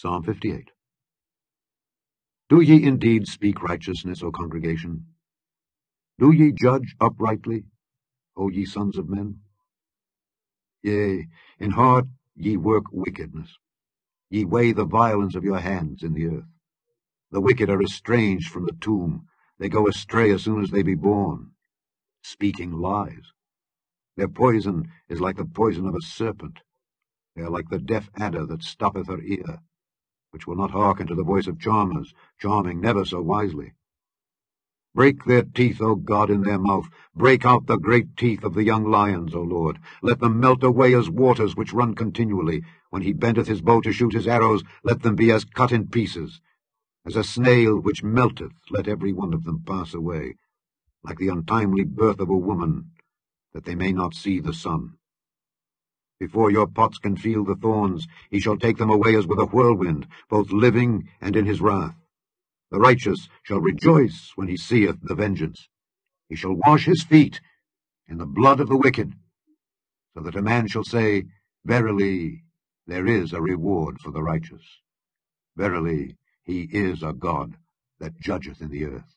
Psalm 58. Do ye indeed speak righteousness, O congregation? Do ye judge uprightly, O ye sons of men? Yea, in heart ye work wickedness. Ye weigh the violence of your hands in the earth. The wicked are estranged from the tomb. They go astray as soon as they be born, speaking lies. Their poison is like the poison of a serpent. They are like the deaf adder that stoppeth her ear, which will not hearken to the voice of charmers, charming never so wisely. Break their teeth, O God, in their mouth. Break out the great teeth of the young lions, O Lord. Let them melt away as waters which run continually. When he bendeth his bow to shoot his arrows, let them be as cut in pieces. As a snail which melteth, let every one of them pass away, like the untimely birth of a woman, that they may not see the sun. Before your pots can feel the thorns, he shall take them away as with a whirlwind, both living and in his wrath. The righteous shall rejoice when he seeth the vengeance. He shall wash his feet in the blood of the wicked, so that a man shall say, Verily, there is a reward for the righteous. Verily, he is a God that judgeth in the earth.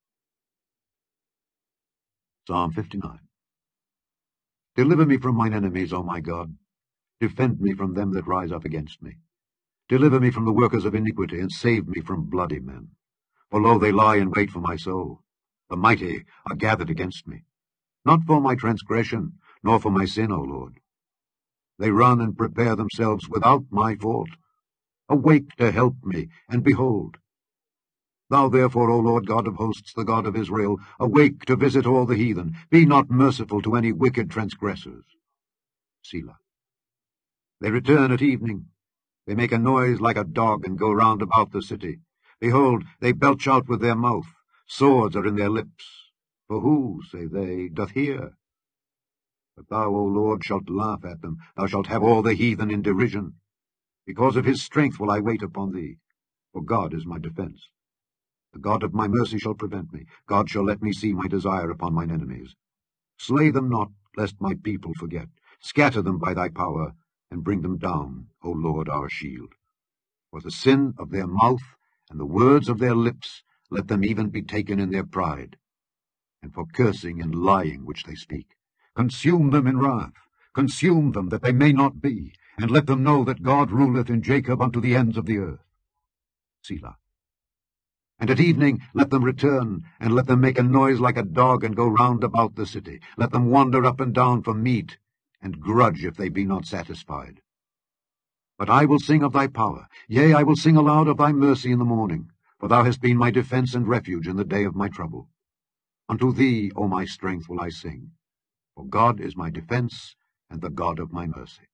Psalm 59. Deliver me from mine enemies, O my God. Defend me from them that rise up against me. Deliver me from the workers of iniquity, and save me from bloody men. For lo, they lie in wait for my soul. The mighty are gathered against me. Not for my transgression, nor for my sin, O Lord. They run and prepare themselves without my fault. Awake to help me, and behold. Thou therefore, O Lord God of hosts, the God of Israel, awake to visit all the heathen. Be not merciful to any wicked transgressors. Selah. They return at evening. They make a noise like a dog, and go round about the city. Behold, they belch out with their mouth. Swords are in their lips. For who, say they, doth hear? But thou, O Lord, shalt laugh at them. Thou shalt have all the heathen in derision. Because of his strength will I wait upon thee, for God is my defence. The God of my mercy shall prevent me. God shall let me see my desire upon mine enemies. Slay them not, lest my people forget. Scatter them by thy power, and bring them down, O Lord our shield. For the sin of their mouth and the words of their lips, let them even be taken in their pride, and for cursing and lying which they speak. Consume them in wrath, consume them that they may not be, and let them know that God ruleth in Jacob unto the ends of the earth. Selah. And at evening let them return, and let them make a noise like a dog, and go round about the city. Let them wander up and down for meat, and grudge if they be not satisfied. But I will sing of thy power, yea, I will sing aloud of thy mercy in the morning, for thou hast been my defence and refuge in the day of my trouble. Unto thee, O my strength, will I sing, for God is my defence and the God of my mercy.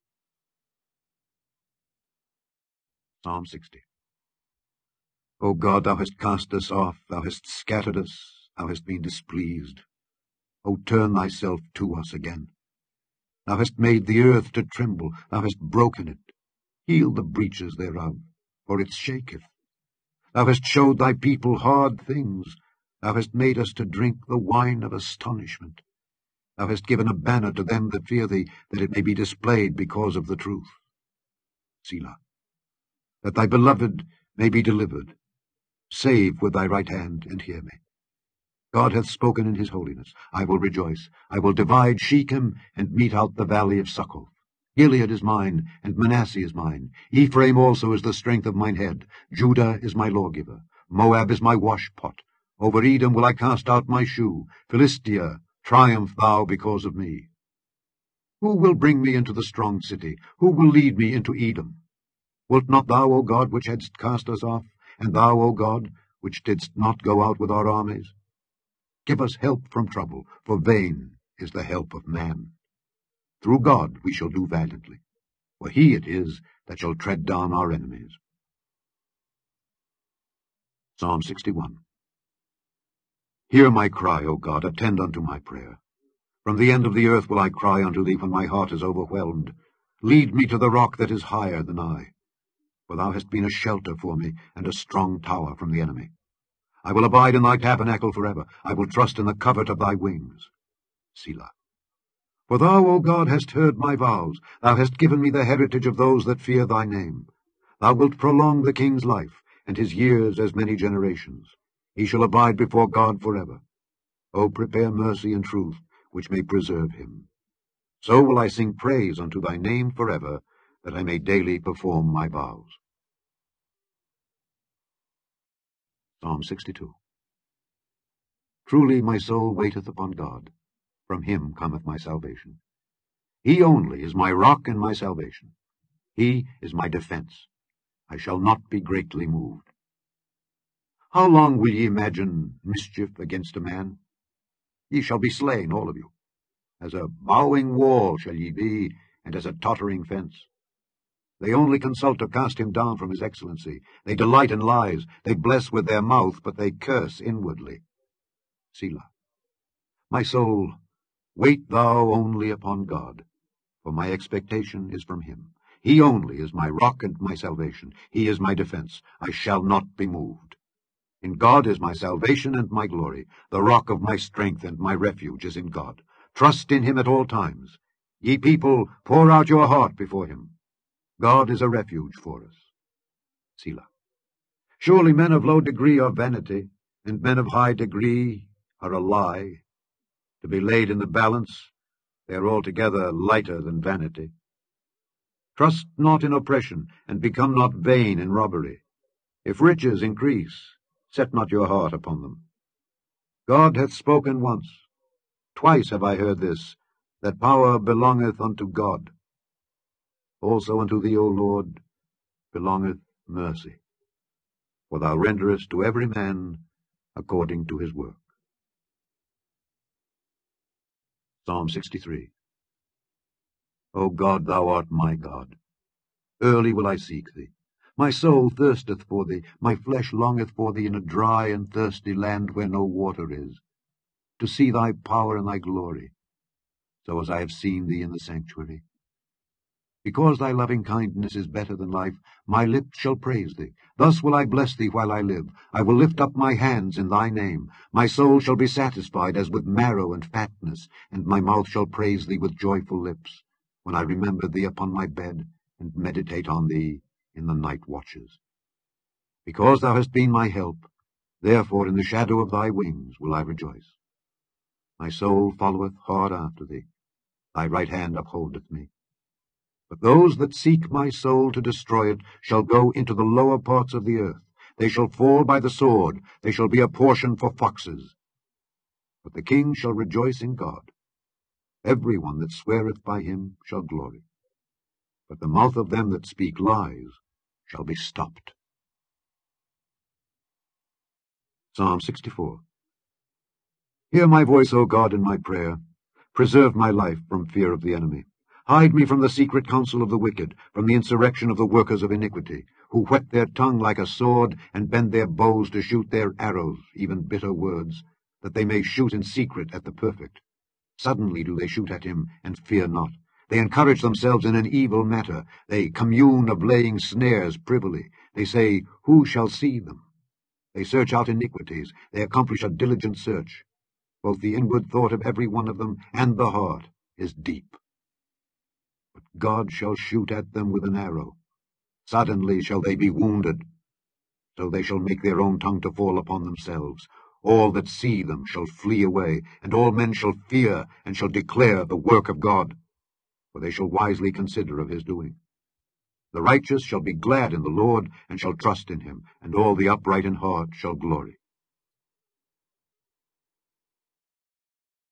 Psalm 60. O God, thou hast cast us off, thou hast scattered us, thou hast been displeased. O turn thyself to us again. Thou hast made the earth to tremble, thou hast broken it. Heal the breaches thereof, for it shaketh. Thou hast showed thy people hard things. Thou hast made us to drink the wine of astonishment. Thou hast given a banner to them that fear thee, that it may be displayed because of the truth. Selah. That thy beloved may be delivered. Save with thy right hand, and hear me. God hath spoken in his holiness. I will rejoice. I will divide Shechem, and mete out the valley of Succoth. Gilead is mine, and Manasseh is mine. Ephraim also is the strength of mine head. Judah is my lawgiver. Moab is my washpot. Over Edom will I cast out my shoe. Philistia, triumph thou because of me. Who will bring me into the strong city? Who will lead me into Edom? Wilt not thou, O God, which hadst cast us off, and thou, O God, which didst not go out with our armies? Give us help from trouble, for vain is the help of man. Through God we shall do valiantly, for he it is that shall tread down our enemies. Psalm 61. Hear my cry, O God, attend unto my prayer. From the end of the earth will I cry unto thee when my heart is overwhelmed. Lead me to the rock that is higher than I, for thou hast been a shelter for me, and a strong tower from the enemy. I will abide in thy tabernacle forever. I will trust in the covert of thy wings. Selah. For thou, O God, hast heard my vows. Thou hast given me the heritage of those that fear thy name. Thou wilt prolong the king's life, and his years as many generations. He shall abide before God forever. O prepare mercy and truth, which may preserve him. So will I sing praise unto thy name forever, that I may daily perform my vows. Psalm 62. Truly my soul waiteth upon God. From him cometh my salvation. He only is my rock and my salvation. He is my defense. I shall not be greatly moved. How long will ye imagine mischief against a man? Ye shall be slain, all of you. As a bowing wall shall ye be, and as a tottering fence. They only consult to cast him down from his excellency. They delight in lies. They bless with their mouth, but they curse inwardly. Selah. My soul, wait thou only upon God, for my expectation is from him. He only is my rock and my salvation. He is my defense. I shall not be moved. In God is my salvation and my glory. The rock of my strength and my refuge is in God. Trust in him at all times. Ye people, pour out your heart before him. God is a refuge for us. Selah. Surely men of low degree are vanity, and men of high degree are a lie. To be laid in the balance, they are altogether lighter than vanity. Trust not in oppression, and become not vain in robbery. If riches increase, set not your heart upon them. God hath spoken once. Twice have I heard this, that power belongeth unto God. Also unto thee, O Lord, belongeth mercy. For thou renderest to every man according to his work. Psalm 63. O God, thou art my God. Early will I seek thee. My soul thirsteth for thee, my flesh longeth for thee in a dry and thirsty land where no water is, to see thy power and thy glory, so as I have seen thee in the sanctuary. Because thy loving kindness is better than life, my lips shall praise thee. Thus will I bless thee while I live. I will lift up my hands in thy name. My soul shall be satisfied as with marrow and fatness, and my mouth shall praise thee with joyful lips, when I remember thee upon my bed, and meditate on thee in the night watches. Because thou hast been my help, therefore in the shadow of thy wings will I rejoice. My soul followeth hard after thee. Thy right hand upholdeth me. But those that seek my soul to destroy it shall go into the lower parts of the earth. They shall fall by the sword. They shall be a portion for foxes. But the king shall rejoice in God. Every one that sweareth by him shall glory. But the mouth of them that speak lies shall be stopped. Psalm 64. Hear my voice, O God, in my prayer. Preserve my life from fear of the enemy. Hide me from the secret counsel of the wicked, from the insurrection of the workers of iniquity, who whet their tongue like a sword, and bend their bows to shoot their arrows, even bitter words, that they may shoot in secret at the perfect. Suddenly do they shoot at him, and fear not. They encourage themselves in an evil matter. They commune of laying snares privily. They say, Who shall see them? They search out iniquities. They accomplish a diligent search. Both the inward thought of every one of them and the heart is deep. But God shall shoot at them with an arrow. Suddenly shall they be wounded. So they shall make their own tongue to fall upon themselves. All that see them shall flee away, and all men shall fear, and shall declare the work of God. For they shall wisely consider of his doing. The righteous shall be glad in the Lord, and shall trust in him, and all the upright in heart shall glory.